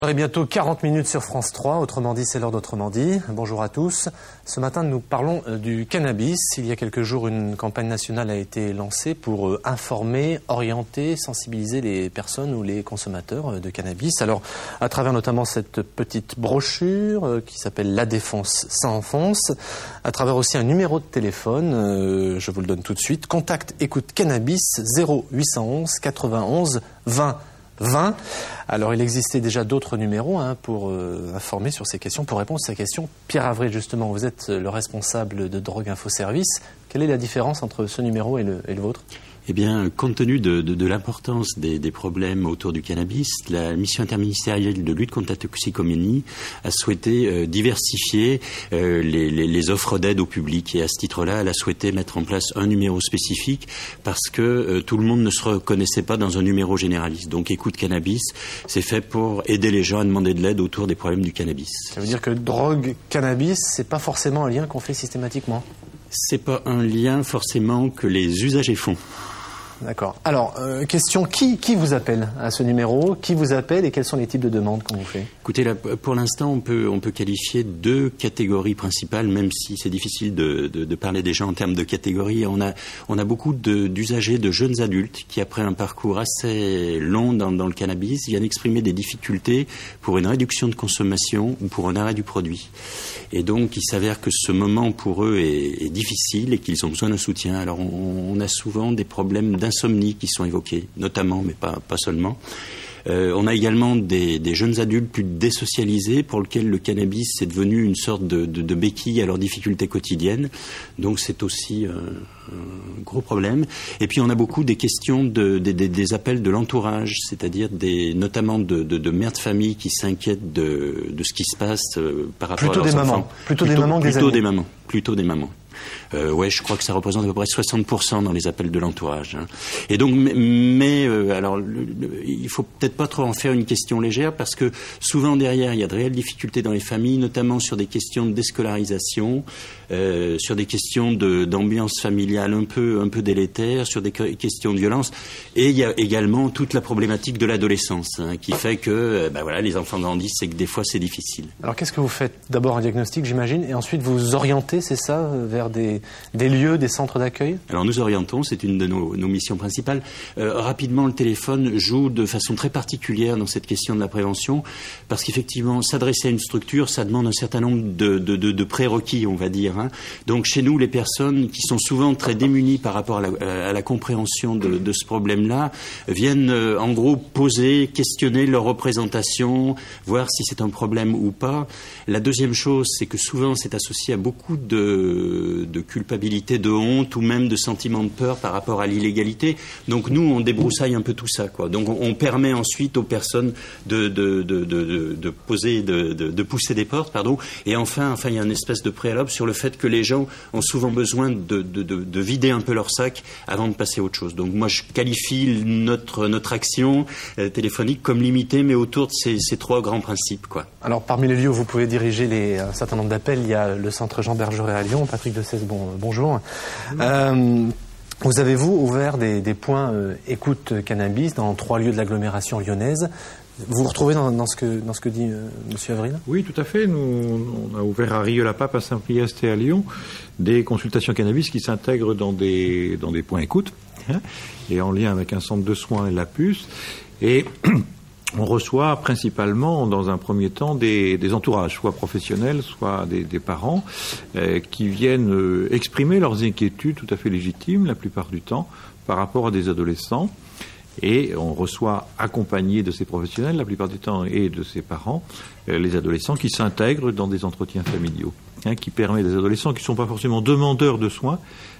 Il est bientôt 40 minutes sur France 3, autrement dit, c'est l'heure d'Autrement dit. Bonjour à tous. Ce matin, nous parlons du cannabis. Il y a quelques jours, une campagne nationale a été lancée pour informer, orienter, sensibiliser les personnes ou les consommateurs de cannabis. Alors, à travers notamment cette petite brochure qui s'appelle La Défense, ça enfonce, à travers aussi un numéro de téléphone, je vous le donne tout de suite, contact écoute cannabis 0811 91 20 20. Alors, il existait déjà d'autres numéros pour informer sur ces questions, pour répondre à ces questions. Pierre Avril, justement, vous êtes le responsable de Drogue Info Service. Quelle est la différence entre ce numéro et le vôtre ? Eh bien, compte tenu de l'importance des problèmes autour du cannabis, la mission interministérielle de lutte contre la toxicomanie a souhaité diversifier les offres d'aide au public. Et à ce titre-là, elle a souhaité mettre en place un numéro spécifique parce que tout le monde ne se reconnaissait pas dans un numéro généraliste. Donc, Écoute Cannabis, c'est fait pour aider les gens à demander de l'aide autour des problèmes du cannabis. Ça veut dire que drogue, cannabis, c'est pas forcément un lien qu'on fait systématiquement ? C'est pas un lien forcément que les usagers font. D'accord. Alors, question, qui vous appelle à ce numéro ? Qui vous appelle et quels sont les types de demandes qu'on vous fait ? Écoutez, là, pour l'instant, on peut qualifier deux catégories principales, même si c'est difficile de parler déjà en termes de catégories. On a beaucoup d'usagers, de jeunes adultes qui, après un parcours assez long dans le cannabis, viennent exprimer des difficultés pour une réduction de consommation ou pour un arrêt du produit. Et donc, il s'avère que ce moment pour eux est difficile et qu'ils ont besoin d'un soutien. Alors, on a souvent des problèmes d'insomnie qui sont évoqués, notamment, mais pas seulement. On a également des jeunes adultes plus désocialisés pour lesquels le cannabis est devenu une sorte de béquille à leurs difficultés quotidiennes. Donc c'est aussi un gros problème. Et puis on a beaucoup des questions des appels de l'entourage, c'est-à-dire notamment de mères de famille qui s'inquiètent de ce qui se passe par rapport à leurs enfants. Plutôt des mamans. Plutôt des mamans. Je crois que ça représente à peu près 60% dans les appels de l'entourage. Et donc, alors, il faut peut-être pas trop en faire une question légère parce que souvent derrière, il y a de réelles difficultés dans les familles, notamment sur des questions de déscolarisation, sur des questions d'ambiance familiale un peu délétère, sur des questions de violence. Et il y a également toute la problématique de l'adolescence qui fait que, les enfants grandissent et que des fois c'est difficile. Alors, qu'est-ce que vous faites ? D'abord un diagnostic, j'imagine, et ensuite vous orientez, c'est ça, vers des lieux, des centres d'accueil ? Alors nous orientons, c'est une de nos missions principales. Rapidement, le téléphone joue de façon très particulière dans cette question de la prévention, parce qu'effectivement, s'adresser à une structure, ça demande un certain nombre de prérequis, on va dire. Donc chez nous, les personnes qui sont souvent très démunies par rapport à la compréhension de ce problème-là, viennent en gros poser, questionner leur représentation, voir si c'est un problème ou pas. La deuxième chose, c'est que souvent c'est associé à beaucoup de culpabilité, de honte ou même de sentiment de peur par rapport à l'illégalité. Donc nous, on débroussaille un peu tout ça, quoi. Donc on permet ensuite aux personnes de pousser des portes, pardon. Et enfin, il y a une espèce de préalable sur le fait que les gens ont souvent besoin de vider un peu leur sac avant de passer à autre chose. Donc moi, je qualifie notre action téléphonique comme limitée, mais autour de ces trois grands principes, quoi. Alors parmi les lieux où vous pouvez diriger un certain nombre d'appels, il y a le centre Jean Bergeret à Lyon. Patrick de Cesse, bonjour. Vous avez, ouvert des points écoute cannabis dans 3 lieux de l'agglomération lyonnaise. Vous vous retrouvez dans ce que dit M. Avril ? Oui, tout à fait. Nous, on a ouvert à Rieux-la-Pape, à Saint-Priest et à Lyon des consultations cannabis qui s'intègrent dans des points écoute, et en lien avec un centre de soins et la puce. Et on reçoit principalement, dans un premier temps, des entourages, soit professionnels, soit des parents, qui viennent exprimer leurs inquiétudes tout à fait légitimes, la plupart du temps, par rapport à des adolescents. Et on reçoit, accompagné de ces professionnels, la plupart du temps, et de ces parents, les adolescents qui s'intègrent dans des entretiens familiaux, qui permet des adolescents qui ne sont pas forcément demandeurs de soins,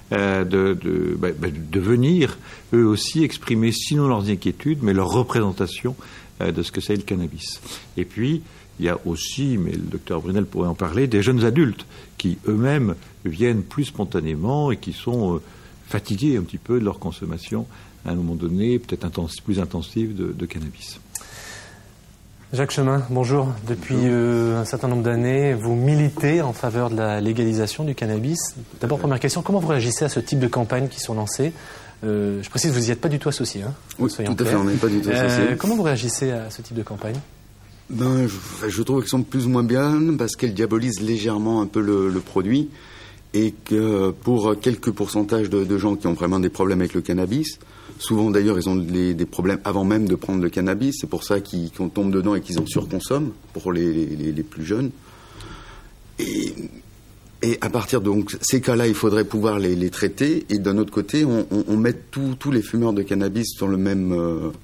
de venir, eux aussi, exprimer, sinon leurs inquiétudes, mais leur représentation de ce que c'est le cannabis. Et puis, il y a aussi, mais le docteur Brunel pourrait en parler, des jeunes adultes qui eux-mêmes viennent plus spontanément et qui sont fatigués un petit peu de leur consommation à un moment donné, peut-être plus intensive de cannabis. Jacques Chemin, bonjour. Depuis un certain nombre d'années, vous militez en faveur de la légalisation du cannabis. D'abord, première question, comment vous réagissez à ce type de campagnes qui sont lancées ? Je précise, vous n'y êtes pas du tout associé. Oui, tout à fait, on n'est pas du tout associé. Comment vous réagissez à ce type de campagne ? Je trouve qu'elles sont plus ou moins bien parce qu'elles diabolisent légèrement un peu le produit et que pour quelques pourcentages de gens qui ont vraiment des problèmes avec le cannabis, souvent d'ailleurs ils ont des problèmes avant même de prendre le cannabis, c'est pour ça qu'on tombe dedans et qu'ils en surconsomment pour les plus jeunes. Et à partir de ces cas-là, il faudrait pouvoir les traiter et d'un autre côté, on met tous les fumeurs de cannabis dans le même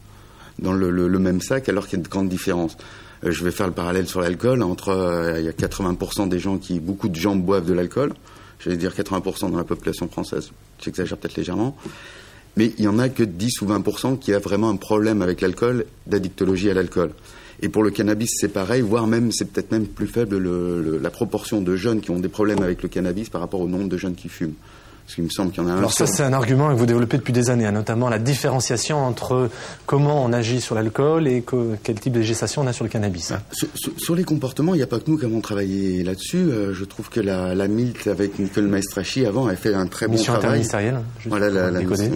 sac alors qu'il y a de grandes différences. Je vais faire le parallèle sur l'alcool. Il y a 80% des gens beaucoup de gens boivent de l'alcool. J'allais dire 80% dans la population française. J'exagère peut-être légèrement. Mais il n'y en a que 10 ou 20% qui a vraiment un problème avec l'alcool, d'addictologie à l'alcool. Et pour le cannabis, c'est pareil, voire même, c'est peut-être même plus faible la proportion de jeunes qui ont des problèmes avec le cannabis par rapport au nombre de jeunes qui fument. Parce qu'il me semble qu'il y en a un. Alors ça, c'est un argument que vous développez depuis des années, notamment la différenciation entre comment on agit sur l'alcool et quel type de législation on a sur le cannabis. Sur les comportements, il n'y a pas que nous qui avons travaillé là-dessus. Je trouve que la MILT, avec Nicole Maestrachi, avant, elle fait un très bon travail. Mission interministérielle. Voilà, la mission.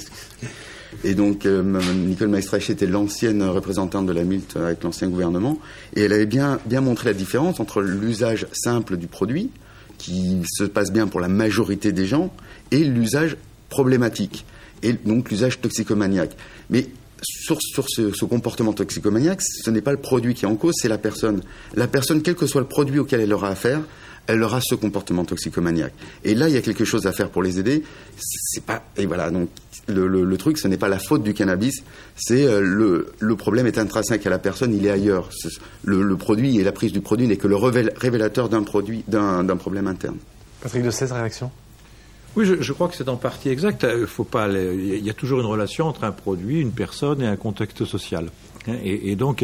Et donc, Nicole Maestrachi était l'ancienne représentante de la MILT avec l'ancien gouvernement. Et elle avait bien montré la différence entre l'usage simple du produit, qui se passe bien pour la majorité des gens, et l'usage problématique, et donc l'usage toxicomaniaque. Mais sur ce comportement toxicomaniaque, ce n'est pas le produit qui est en cause, c'est la personne. La personne, quel que soit le produit auquel elle aura affaire, elle aura ce comportement toxicomaniaque. Et là, il y a quelque chose à faire pour les aider. Et voilà, donc le truc, ce n'est pas la faute du cannabis, c'est le problème est intrinsèque à la personne, il est ailleurs. Le produit et la prise du produit n'est que le révélateur d'un problème interne. Patrick Dessay, réaction ? Oui, je crois que c'est en partie exact. Il y a toujours une relation entre un produit, une personne et un contexte social. Et donc,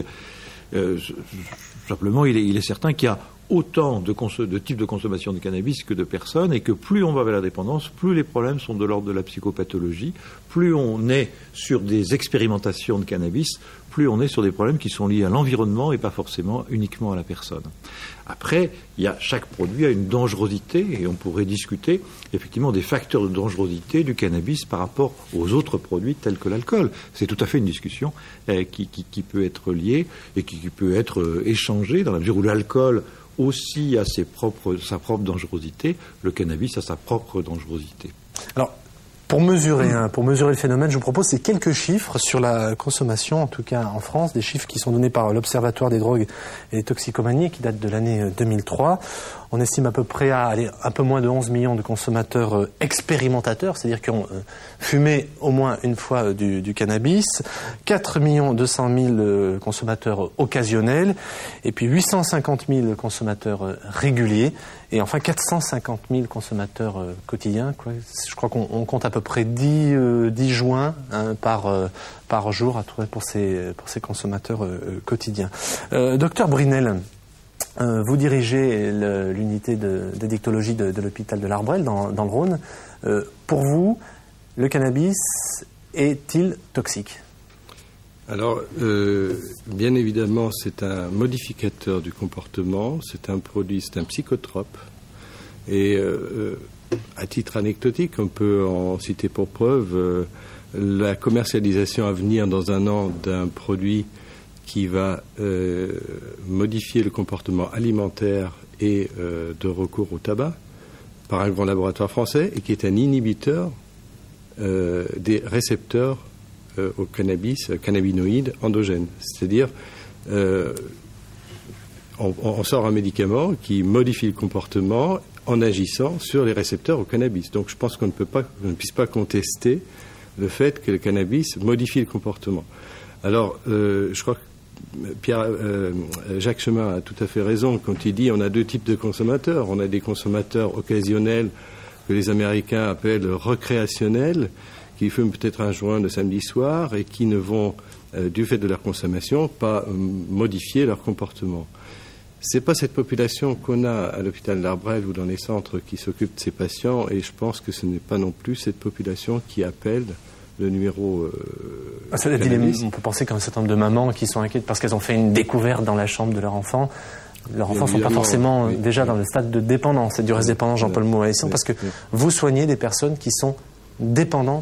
simplement, il est certain qu'il y a autant de types de consommation de cannabis que de personnes, et que plus on va vers la dépendance, plus les problèmes sont de l'ordre de la psychopathologie, plus on est sur des expérimentations de cannabis, plus on est sur des problèmes qui sont liés à l'environnement et pas forcément uniquement à la personne. Après, chaque produit a une dangerosité, et on pourrait discuter effectivement des facteurs de dangerosité du cannabis par rapport aux autres produits tels que l'alcool. C'est tout à fait une discussion qui peut être liée et qui peut être échangée dans la mesure où l'alcool aussi a sa propre dangerosité, le cannabis a sa propre dangerosité. Alors, pour mesurer le phénomène, je vous propose ces quelques chiffres sur la consommation, en tout cas en France, des chiffres qui sont donnés par l'Observatoire des drogues et des toxicomanies, qui datent de l'année 2003. On estime à peu près un peu moins de 11 millions de consommateurs expérimentateurs, c'est-à-dire qui ont fumé au moins une fois du cannabis, 4 200 000 consommateurs occasionnels, et puis 850 000 consommateurs réguliers, et enfin 450 000 consommateurs quotidiens. Je crois qu'on compte à peu près 10 joints par jour à trouver pour ces consommateurs quotidiens. Docteur Brinel, vous dirigez l'unité d'addictologie de l'hôpital de l'Arbrel dans le Rhône. Pour vous, le cannabis est-il toxique ? Alors, bien évidemment, c'est un modificateur du comportement, c'est un produit, c'est un psychotrope. Et à titre anecdotique, on peut en citer pour preuve la commercialisation à venir dans un an d'un produit qui va modifier le comportement alimentaire et de recours au tabac par un grand laboratoire français, et qui est un inhibiteur des récepteurs au cannabis, cannabinoïdes endogènes. C'est-à-dire, on sort un médicament qui modifie le comportement en agissant sur les récepteurs au cannabis. Donc je pense qu'on ne puisse pas contester le fait que le cannabis modifie le comportement. Alors, je crois que Jacques Chemin a tout à fait raison quand il dit on a deux types de consommateurs. On a des consommateurs occasionnels que les Américains appellent récréationnels, qui fument peut-être un joint le samedi soir et qui ne vont, du fait de leur consommation, pas modifier leur comportement. C'est pas cette population qu'on a à l'hôpital d'Arbrel ou dans les centres qui s'occupent de ces patients, et je pense que ce n'est pas non plus cette population qui appelle le numéro. Cela dit, on peut penser qu'un certain nombre de mamans qui sont inquiètes parce qu'elles ont fait une découverte dans la chambre de leur enfant. Leurs enfants ne sont pas forcément déjà dans le stade de dépendance. C'est du reste dépendant, Jean-Paul Moaessian, parce que vous soignez des personnes qui sont dépendantes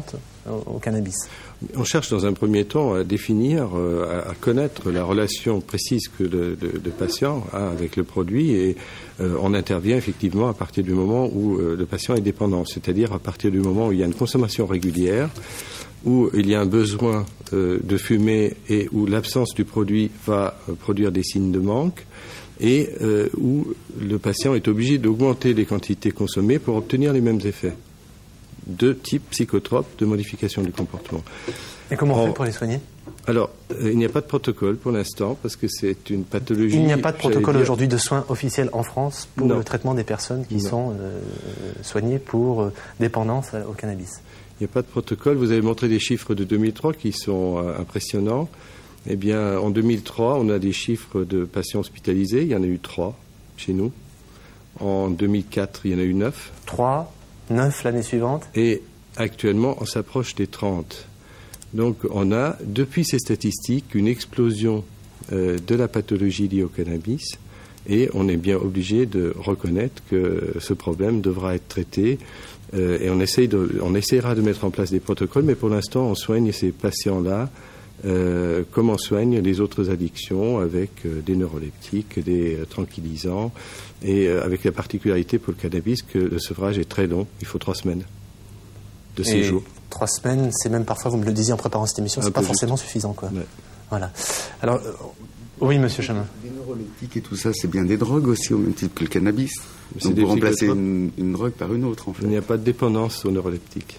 au cannabis? On cherche dans un premier temps à définir, à connaître la relation précise que le patient a avec le produit, et on intervient effectivement à partir du moment où le patient est dépendant, c'est-à-dire à partir du moment où il y a une consommation régulière, où il y a un besoin de fumer et où l'absence du produit va produire des signes de manque, et où le patient est obligé d'augmenter les quantités consommées pour obtenir les mêmes effets de type psychotrope, de modification du comportement. Et comment on fait pour les soigner? Alors, il n'y a pas de protocole pour l'instant, parce que c'est une pathologie... Il n'y a pas de protocole aujourd'hui de soins officiels en France pour le traitement des personnes qui sont soignées pour dépendance au cannabis. Il n'y a pas de protocole. Vous avez montré des chiffres de 2003 qui sont impressionnants. Eh bien, en 2003, on a des chiffres de patients hospitalisés. Il y en a eu 3 chez nous. En 2004, il y en a eu 9. 3, 9 l'année suivante. Et actuellement, on s'approche des 30. Donc, on a, depuis ces statistiques, une explosion de la pathologie liée au cannabis. Et on est bien obligé de reconnaître que ce problème devra être traité. Et on essaiera de mettre en place des protocoles, mais pour l'instant, on soigne ces patients-là comme on soigne les autres addictions, avec des neuroleptiques, des tranquillisants, et avec la particularité pour le cannabis que le sevrage est très long. Il faut 3 semaines de séjour. 3 semaines, c'est même parfois, vous me le disiez en préparant cette émission, c'est pas forcément suffisant, quoi. Ouais. Voilà. Alors, oui, monsieur Chamin. Les neuroleptiques et tout ça, c'est bien des drogues aussi, au même titre que le cannabis. Donc, vous remplacez une drogue par une autre, en fait. Il n'y a pas de dépendance aux neuroleptiques.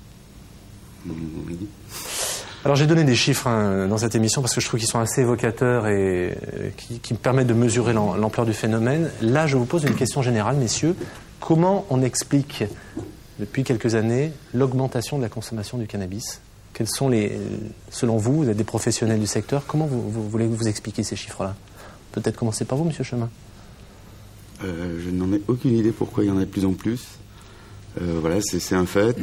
Oui. Alors, j'ai donné des chiffres dans cette émission parce que je trouve qu'ils sont assez évocateurs et qui me permettent de mesurer l'ampleur du phénomène. Là, je vous pose une question générale, messieurs. Comment on explique, depuis quelques années, l'augmentation de la consommation du cannabis? Quels sont selon vous, vous êtes des professionnels du secteur, comment vous voulez vous expliquer ces chiffres-là? Peut-être commencer par vous, monsieur Chemin. Je n'en ai aucune idée pourquoi il y en a de plus en plus. Voilà, c'est un fait.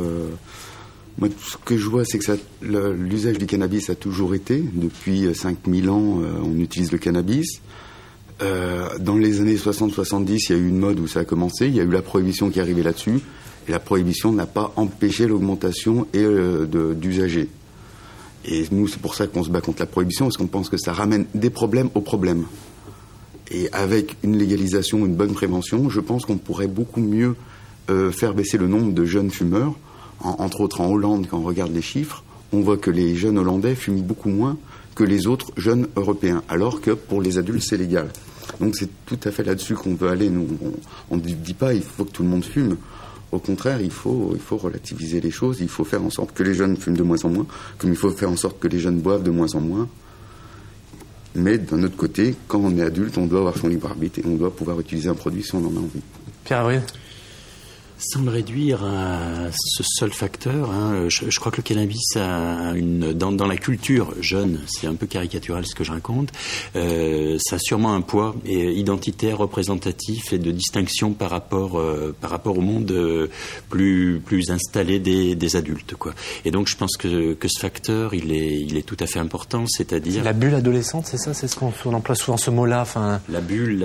Moi, tout ce que je vois, c'est que l'usage du cannabis a toujours été. Depuis 5000 ans, on utilise le cannabis. Dans les années 60-70, il y a eu une mode où ça a commencé. Il y a eu la prohibition qui est arrivée là-dessus. Et la prohibition n'a pas empêché l'augmentation d'usagers. Et nous, c'est pour ça qu'on se bat contre la prohibition, parce qu'on pense que ça ramène des problèmes aux problèmes. Et avec une légalisation, une bonne prévention, je pense qu'on pourrait beaucoup mieux faire baisser le nombre de jeunes fumeurs. Entre autres, en Hollande, quand on regarde les chiffres, on voit que les jeunes Hollandais fument beaucoup moins que les autres jeunes Européens, alors que pour les adultes, c'est légal. Donc c'est tout à fait là-dessus qu'on veut aller. Nous, on ne dit pas il faut que tout le monde fume. Au contraire, il faut relativiser les choses. Il faut faire en sorte que les jeunes fument de moins en moins, comme il faut faire en sorte que les jeunes boivent de moins en moins. Mais d'un autre côté, quand on est adulte, on doit avoir son libre arbitre et on doit pouvoir utiliser un produit si on en a envie. Pierre Avril. Sans le réduire à ce seul facteur, je crois que le cannabis a dans la culture jeune, c'est un peu caricatural ce que je raconte, ça a sûrement un poids identitaire, représentatif et de distinction par rapport au monde plus installé des adultes, quoi. Et donc je pense que ce facteur, il est tout à fait important, c'est-à-dire... La bulle adolescente, c'est ça? C'est ce qu'on emploie souvent ce mot-là, enfin... La bulle,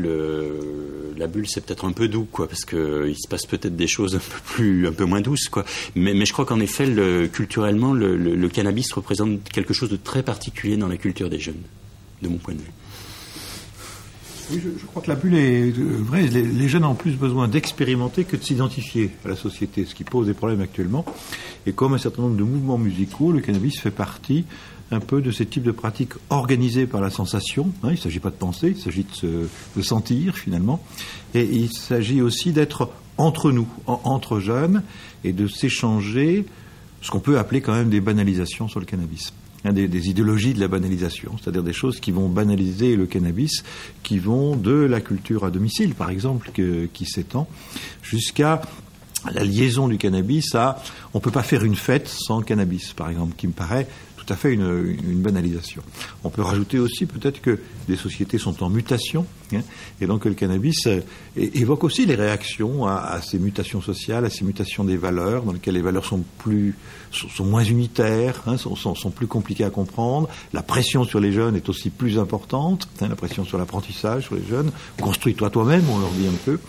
c'est peut-être un peu doux, quoi, parce que il se passe peut-être des choses un peu moins douces, quoi. Mais je crois qu'en effet, culturellement, le cannabis représente quelque chose de très particulier dans la culture des jeunes, de mon point de vue. Oui, je crois que la bulle est vraie. Les jeunes ont plus besoin d'expérimenter que de s'identifier à la société, ce qui pose des problèmes actuellement. Et comme un certain nombre de mouvements musicaux, le cannabis fait partie un peu de ces types de pratiques organisées par la sensation. Il ne s'agit pas de penser, il s'agit de sentir, finalement. Et il s'agit aussi d'être entre nous, entre jeunes, et de s'échanger ce qu'on peut appeler quand même des banalisations sur le cannabis. Des idéologies de la banalisation, c'est-à-dire des choses qui vont banaliser le cannabis, qui vont de la culture à domicile, par exemple, qui s'étend, jusqu'à la liaison du cannabis à... On ne peut pas faire une fête sans cannabis, par exemple, qui me paraît tout à fait une banalisation. On peut rajouter aussi peut-être que les sociétés sont en mutation, et donc le cannabis évoque aussi les réactions à ces mutations sociales, à ces mutations des valeurs, dans lesquelles les valeurs sont moins unitaires, sont plus compliquées à comprendre. La pression sur les jeunes est aussi plus importante, la pression sur l'apprentissage sur les jeunes. Construis-toi toi-même, on leur dit un peu.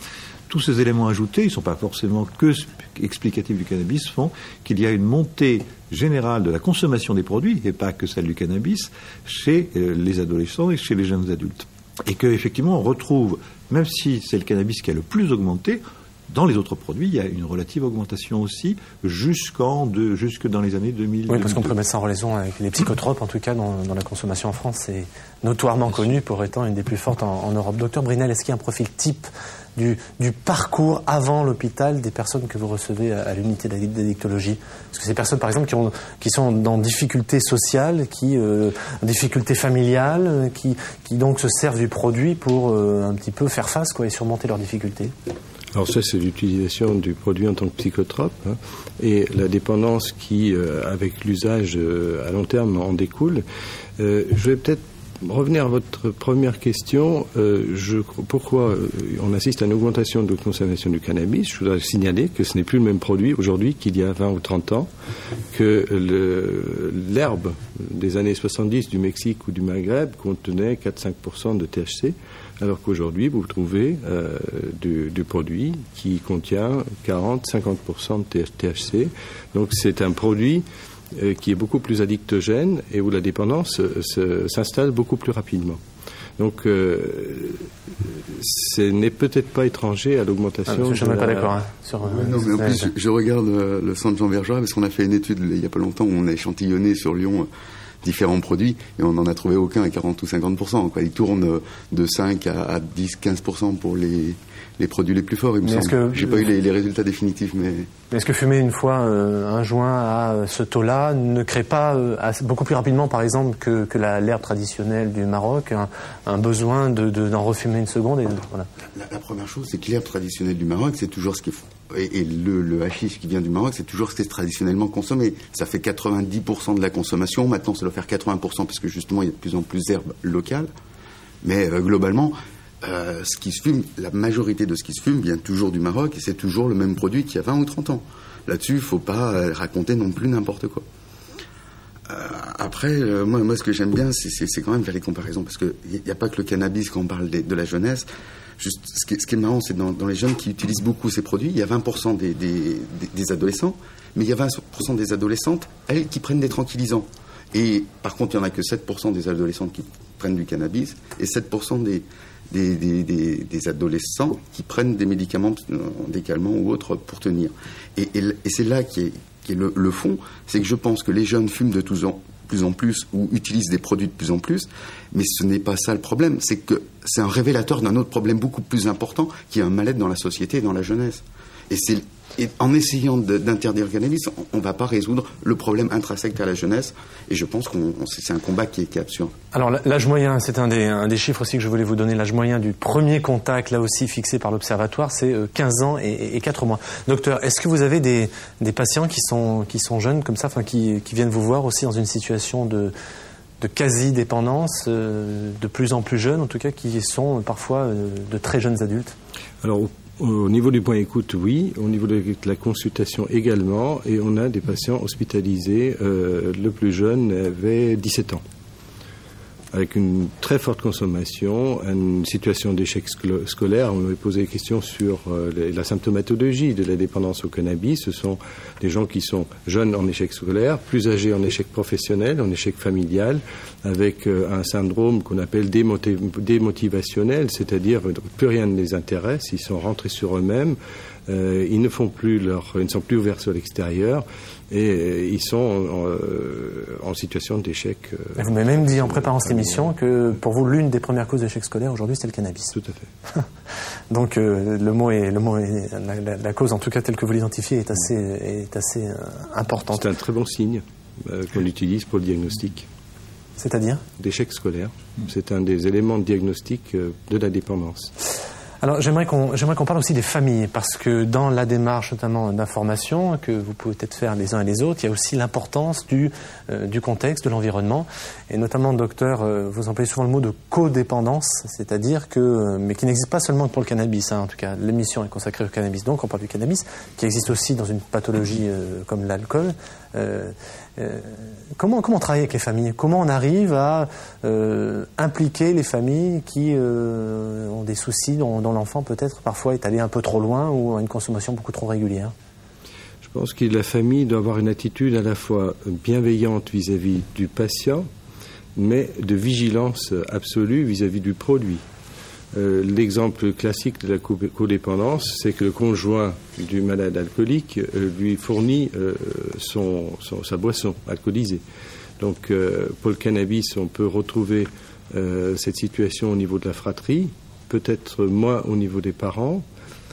tous ces éléments ajoutés, ils ne sont pas forcément que explicatifs du cannabis, font qu'il y a une montée générale de la consommation des produits, et pas que celle du cannabis, chez les adolescents et chez les jeunes adultes. Et qu'effectivement, on retrouve, même si c'est le cannabis qui a le plus augmenté, dans les autres produits, il y a une relative augmentation aussi, jusque dans les années 2000. Oui, parce qu'on peut mettre ça en relaison avec les psychotropes, en tout cas, dans la consommation en France. C'est notoirement connu pour étant une des plus fortes en Europe. Docteur Brinel, est-ce qu'il y a un profil type du parcours avant l'hôpital des personnes que vous recevez à l'unité d'addictologie? Parce que ces personnes, par exemple, qui sont dans difficultés sociales, difficultés familiales, qui donc se servent du produit pour un petit peu faire face et surmonter leurs difficultés. Alors ça, c'est l'utilisation du produit en tant que psychotrope, et la dépendance qui, avec l'usage à long terme, en découle. Je vais peut-être revenir à votre première question. Pourquoi on assiste à une augmentation de consommation du cannabis? Je voudrais signaler que ce n'est plus le même produit aujourd'hui qu'il y a 20 ou 30 ans, que l'herbe des années 70 du Mexique ou du Maghreb contenait 4-5% de THC, alors qu'aujourd'hui, vous trouvez du produit qui contient 40-50% de THC. Donc c'est un produit qui est beaucoup plus addictogène et où la dépendance s'installe beaucoup plus rapidement. Donc, ce n'est peut-être pas étranger à l'augmentation. Je ne suis pas d'accord. Non, mais en plus, je regarde le centre Jean Vergerat parce qu'on a fait une étude il n'y a pas longtemps où on a échantillonné sur Lyon différents produits et on n'en a trouvé aucun à 40 ou 50%. Ils tournent de 5 à 10, 15% pour les produits les plus forts, il me semble. J'ai pas eu les résultats définitifs, mais est-ce que fumer une fois un joint à ce taux-là ne crée pas beaucoup plus rapidement, par exemple, que l'herbe traditionnelle du Maroc, un besoin d'en refumer une seconde voilà. La première chose, c'est que l'herbe traditionnelle du Maroc, c'est toujours ce qui et le hashish qui vient du Maroc, c'est toujours ce qui est traditionnellement consommé. Ça fait 90% de la consommation. Maintenant, ça doit faire 80% parce que justement, il y a de plus en plus d'herbes locales. Mais globalement, ce qui se fume, la majorité de ce qui se fume vient toujours du Maroc et c'est toujours le même produit qu'il y a 20 ou 30 ans. Là-dessus, il ne faut pas raconter non plus n'importe quoi. Après, moi, ce que j'aime bien, c'est quand même faire les comparaisons parce qu'il n'y a pas que le cannabis quand on parle de la jeunesse. Juste, ce qui est marrant, c'est dans les jeunes qui utilisent beaucoup ces produits, il y a 20% des adolescents, mais il y a 20% des adolescentes, elles, qui prennent des tranquillisants. Et par contre, il n'y en a que 7% des adolescentes qui prennent du cannabis et 7% des adolescents qui prennent des médicaments, des calmants ou autres pour tenir. Et c'est là qui est le fond, c'est que je pense que les jeunes fument de plus en plus ou utilisent des produits de plus en plus, mais ce n'est pas ça le problème, c'est que c'est un révélateur d'un autre problème beaucoup plus important qui est un mal-être dans la société et dans la jeunesse. Et en essayant d'interdire le cannabis, on ne va pas résoudre le problème intrinsèque à la jeunesse. Et je pense que c'est un combat qui est absurde. Alors l'âge moyen, c'est un des chiffres aussi que je voulais vous donner. L'âge moyen du premier contact, là aussi fixé par l'Observatoire, c'est 15 ans et 4 mois. Docteur, est-ce que vous avez des patients qui sont jeunes comme ça, qui viennent vous voir aussi dans une situation de quasi-dépendance, de plus en plus jeunes, en tout cas, qui sont parfois de très jeunes adultes? Alors, au niveau du point écoute, oui. Au niveau de la consultation également. Et on a des patients hospitalisés. Le plus jeune avait 17 ans. Avec une très forte consommation, une situation d'échec scolaire. On m'avait posé des questions sur la symptomatologie de la dépendance au cannabis. Ce sont des gens qui sont jeunes en échec scolaire, plus âgés en échec professionnel, en échec familial, avec un syndrome qu'on appelle démotivationnel, c'est-à-dire plus rien ne les intéresse, ils sont rentrés sur eux-mêmes, ils ne sont plus ouverts sur l'extérieur et ils sont en situation d'échec. Vous m'avez même dit en préparant cette émission que pour vous l'une des premières causes d'échec scolaire aujourd'hui c'était le cannabis. Tout à fait. Donc la cause en tout cas telle que vous l'identifiez est assez importante. C'est un très bon signe qu'on utilise pour le diagnostic. C'est-à-dire d'échec scolaire. C'est un des éléments de diagnostic de la dépendance. Alors j'aimerais qu'on parle aussi des familles, parce que dans la démarche notamment d'information que vous pouvez peut-être faire les uns et les autres, il y a aussi l'importance du contexte, de l'environnement, et notamment, docteur, vous employez souvent le mot de codépendance, c'est-à-dire mais qui n'existe pas seulement pour le cannabis, en tout cas l'émission est consacrée au cannabis, donc on parle du cannabis, qui existe aussi dans une pathologie comme l'alcool. Comment travailler avec les familles? Comment on arrive à impliquer les familles qui ont des soucis, dont l'enfant peut-être parfois est allé un peu trop loin ou a une consommation beaucoup trop régulière? Je pense que la famille doit avoir une attitude à la fois bienveillante vis-à-vis du patient, mais de vigilance absolue vis-à-vis du produit. L'exemple classique de la codépendance, c'est que le conjoint du malade alcoolique lui fournit sa boisson alcoolisée. Donc pour le cannabis, on peut retrouver cette situation au niveau de la fratrie, peut-être moins au niveau des parents,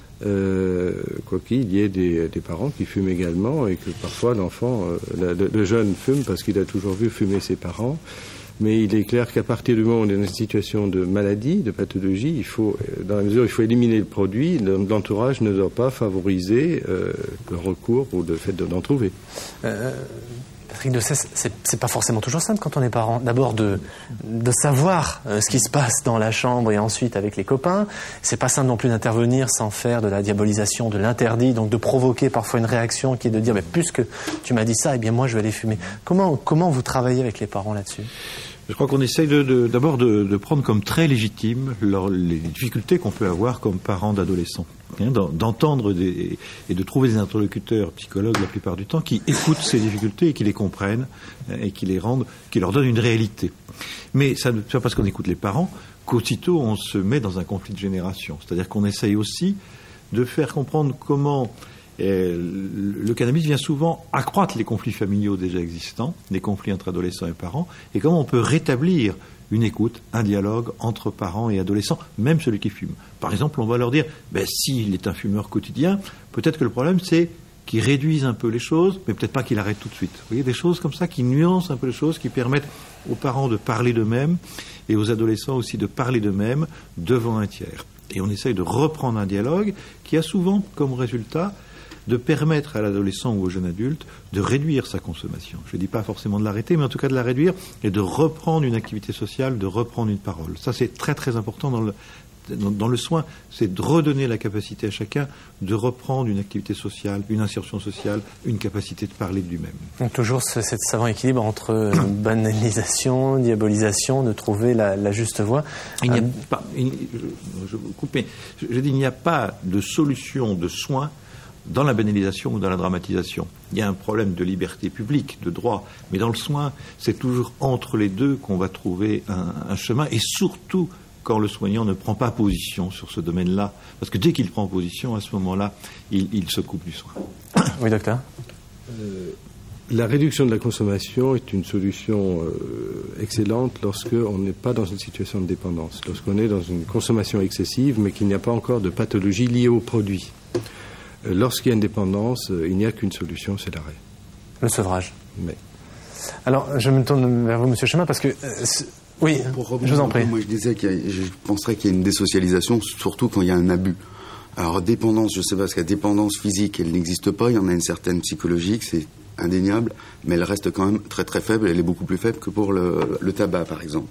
quoiqu'il y ait des parents qui fument également et que parfois l'enfant, le jeune fume parce qu'il a toujours vu fumer ses parents. Mais il est clair qu'à partir du moment où on est dans une situation de maladie, de pathologie, il faut éliminer le produit. L'entourage ne doit pas favoriser le recours ou le fait d'en trouver. Patrick Dessay, c'est pas forcément toujours simple quand on est parent. D'abord de savoir ce qui se passe dans la chambre et ensuite avec les copains. C'est pas simple non plus d'intervenir sans faire de la diabolisation, de l'interdit, donc de provoquer parfois une réaction qui est de dire puisque tu m'as dit ça, eh bien moi je vais aller fumer. Comment vous travaillez avec les parents là-dessus? Je crois qu'on essaye d'abord de prendre comme très légitime les difficultés qu'on peut avoir comme parents d'adolescents. D'entendre et de trouver des interlocuteurs psychologues la plupart du temps qui écoutent ces difficultés et qui les comprennent et qui leur donnent une réalité. Mais ça ne fait pas parce qu'on écoute les parents qu'aussitôt on se met dans un conflit de génération. C'est-à-dire qu'on essaye aussi de faire comprendre comment le cannabis vient souvent accroître les conflits familiaux déjà existants, les conflits entre adolescents et parents, et comment on peut rétablir une écoute, un dialogue entre parents et adolescents, même celui qui fume. Par exemple, on va leur dire, s'il est un fumeur quotidien, peut-être que le problème c'est qu'il réduise un peu les choses, mais peut-être pas qu'il arrête tout de suite. Vous voyez, des choses comme ça qui nuancent un peu les choses, qui permettent aux parents de parler d'eux-mêmes et aux adolescents aussi de parler d'eux-mêmes devant un tiers. Et on essaye de reprendre un dialogue qui a souvent comme résultat de permettre à l'adolescent ou au jeune adulte de réduire sa consommation. Je ne dis pas forcément de l'arrêter, mais en tout cas de la réduire et de reprendre une activité sociale, de reprendre une parole. Ça, c'est très très important dans le soin, c'est de redonner la capacité à chacun de reprendre une activité sociale, une insertion sociale, une capacité de parler de lui-même. Donc toujours cet savant équilibre entre banalisation, diabolisation, de trouver la juste voie. Il n'y a pas, je vous coupe, mais je dis il n'y a pas de solution de soin dans la banalisation ou dans la dramatisation. Il y a un problème de liberté publique, de droit, mais dans le soin, c'est toujours entre les deux qu'on va trouver un chemin, et surtout quand le soignant ne prend pas position sur ce domaine-là, parce que dès qu'il prend position, à ce moment-là, il se coupe du soin. Oui, docteur. La réduction de la consommation est une solution excellente lorsqu'on n'est pas dans une situation de dépendance, lorsqu'on est dans une consommation excessive, mais qu'il n'y a pas encore de pathologie liée au produit. Lorsqu'il y a une dépendance, il n'y a qu'une solution, c'est l'arrêt. Le sevrage. Mais. Alors, je me tourne vers vous, Monsieur Chemin, parce que... oui, je vous en prie. Moi, je disais je penserais qu'il y a une désocialisation, surtout quand il y a un abus. Alors, dépendance, je ne sais pas, parce que la dépendance physique, elle n'existe pas. Il y en a une certaine psychologique, c'est indéniable, mais elle reste quand même très très faible. Elle est beaucoup plus faible que pour le tabac, par exemple.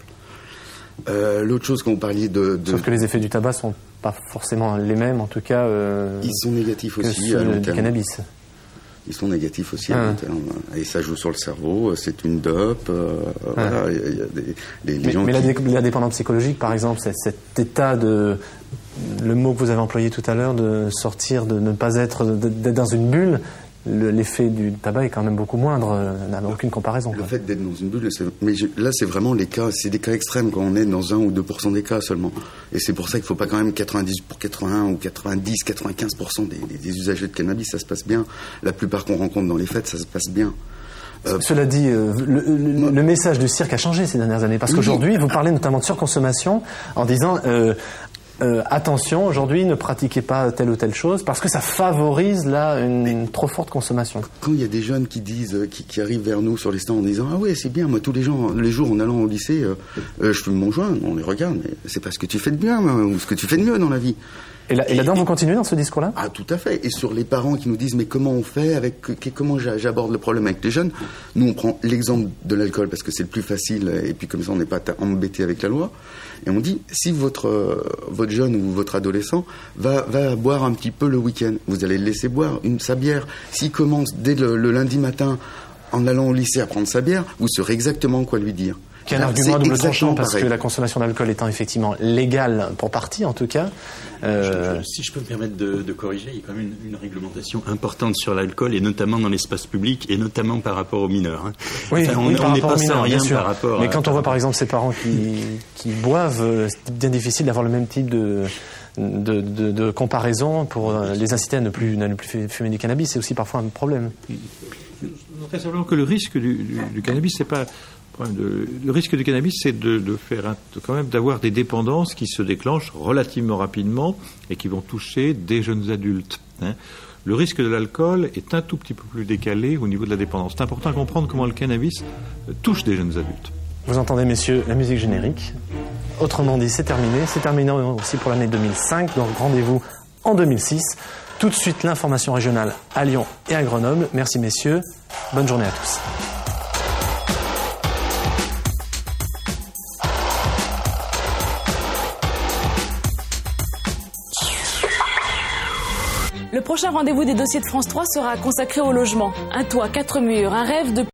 L'autre chose quand vous parliez Sauf que les effets du tabac sont pas forcément les mêmes, en tout cas. Ils sont négatifs aussi à long terme. Du cannabis. Ils sont négatifs aussi à long terme. Et ça joue sur le cerveau, c'est une dope. Voilà, il y a des gens la dépendance psychologique, par exemple, c'est cet état de... Le mot que vous avez employé tout à l'heure, de sortir, de ne pas d'être dans une bulle, l'effet du tabac est quand même beaucoup moindre, n'a aucune comparaison. Le fait d'être dans une bulle, là c'est vraiment les cas, c'est des cas extrêmes quand on est dans 1 ou 2% des cas seulement. Et c'est pour ça qu'il ne faut pas quand même 81 ou 90, 95% des usagers de cannabis, ça se passe bien. La plupart qu'on rencontre dans les fêtes, ça se passe bien. Cela dit, le message du cirque a changé ces dernières années, parce qu'aujourd'hui, vous parlez notamment de surconsommation en disant... attention, aujourd'hui, ne pratiquez pas telle ou telle chose parce que ça favorise une trop forte consommation. Quand il y a des jeunes qui disent, qui arrivent vers nous sur les stands en disant ah ouais c'est bien, moi tous les jours en allant au lycée, je fume mon joint, on les regarde, mais c'est pas ce que tu fais de bien ou ce que tu fais de mieux dans la vie. Et là-dedans, vous continuez dans ce discours-là ? Ah, tout à fait. Et sur les parents qui nous disent, mais comment on fait comment j'aborde le problème avec les jeunes ? Nous, on prend l'exemple de l'alcool parce que c'est le plus facile et puis comme ça, on n'est pas embêté avec la loi. Et on dit, si votre jeune ou votre adolescent va boire un petit peu le week-end, vous allez le laisser boire sa bière. S'il commence dès le lundi matin en allant au lycée apprendre sa bière, vous saurez exactement quoi lui dire. Qui est un argument à double tranchant, parce que la consommation d'alcool étant effectivement légale pour partie, en tout cas. Si je peux me permettre de corriger, il y a quand même une réglementation importante sur l'alcool, et notamment dans l'espace public, et notamment par rapport aux mineurs. Hein. Oui, enfin, on n'est pas sans rien par rapport. Mais quand on voit par exemple ces parents qui boivent, c'est bien difficile d'avoir le même type de comparaison pour les inciter à ne plus fumer du cannabis. C'est aussi parfois un problème. Je noterais simplement que le risque du cannabis, c'est pas... Le risque du cannabis, c'est quand même d'avoir des dépendances qui se déclenchent relativement rapidement et qui vont toucher des jeunes adultes. Hein. Le risque de l'alcool est un tout petit peu plus décalé au niveau de la dépendance. C'est important de comprendre comment le cannabis touche des jeunes adultes. Vous entendez, messieurs, la musique générique. Autrement dit, c'est terminé. C'est terminé aussi pour l'année 2005. Donc rendez-vous en 2006. Tout de suite, l'information régionale à Lyon et à Grenoble. Merci, messieurs. Bonne journée à tous. Le prochain rendez-vous des dossiers de France 3 sera consacré au logement. Un toit, 4 murs, un rêve de